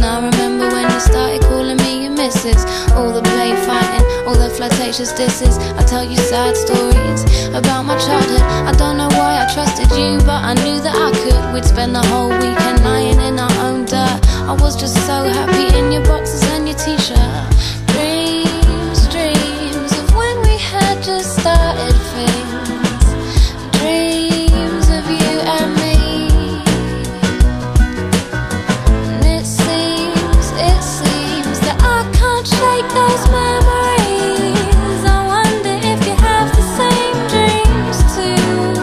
I remember when you started calling me your missus. All the play fighting, all the flirtatious disses. I tell you sad stories about my childhood. I don't know why I trusted you, but I knew that I could. We'd spend the whole weekend lying in our own dirt. I was just so happy in your boxes and your t-shirt. Dreams, dreams of when we had just started things. Dreams of you and me. And it seems that I can't shake those memories. I wonder if you have the same dreams too.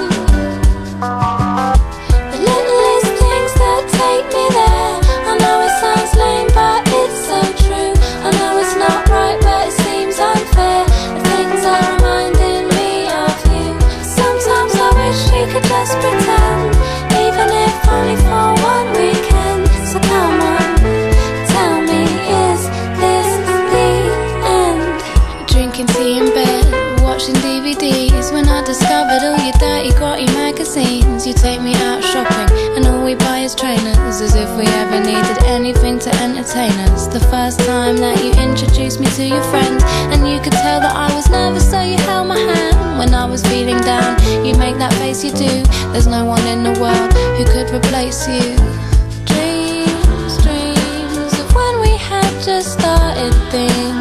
The littlest things that take me there. I know it sounds lame, but it's so true. I know it's not right, but it seems unfair. The things are reminding me of you. Sometimes I wish you could just pretend, even if only for one weekend. So come on, tell me, is this the end? Drinking tea in bed, watching DVDs. When I discovered all your dirty, grotty magazines. You take me out shopping, and all we buy is trainers, as if we ever needed anything to entertain us. The first time that you introduced me to your friends, and you could tell that I was nervous, so you held my hand. When I was feeling down, you make that face you do. There's no one in the world who could replace you. Dreams, dreams of when we had just started things.